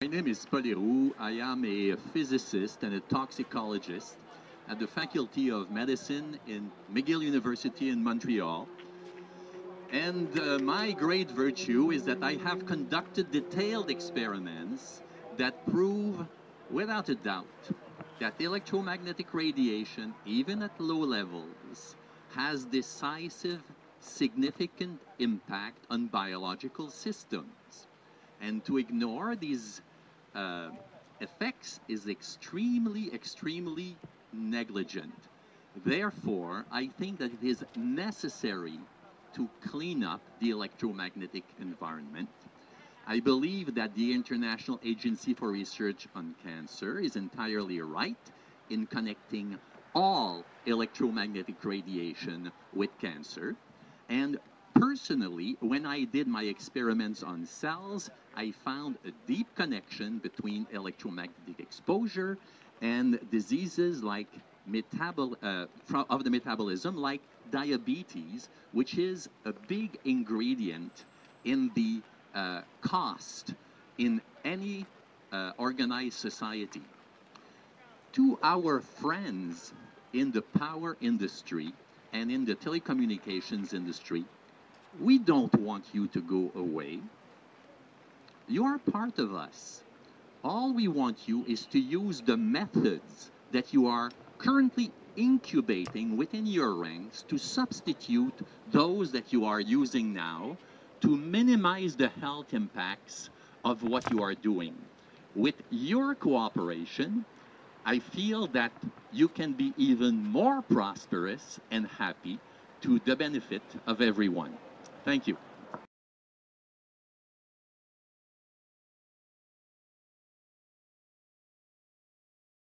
My name is Paul Héroux. I am a physicist and a toxicologist at the Faculty of Medicine in McGill University in Montreal. And my great virtue is that I have conducted detailed experiments that prove, without a doubt, that electromagnetic radiation, even at low levels, has decisive, significant impact on biological systems. And to ignore these uh, effects is extremely negligent. Therefore, I think that it is necessary to clean up the electromagnetic environment. I believe that the International Agency for Research on Cancer is entirely right in connecting all electromagnetic radiation with cancer. And personally, when I did my experiments on cells, I found a deep connection between electromagnetic exposure and diseases like of the metabolism, like diabetes, which is a big ingredient in the cost in any organized society. To our friends in the power industry and in the telecommunications industry, we don't want you to go away. You are part of us. All we want you is to use the methods that you are currently incubating within your ranks to substitute those that you are using now to minimize the health impacts of what you are doing. With your cooperation, I feel that you can be even more prosperous and happy to the benefit of everyone. Thank you.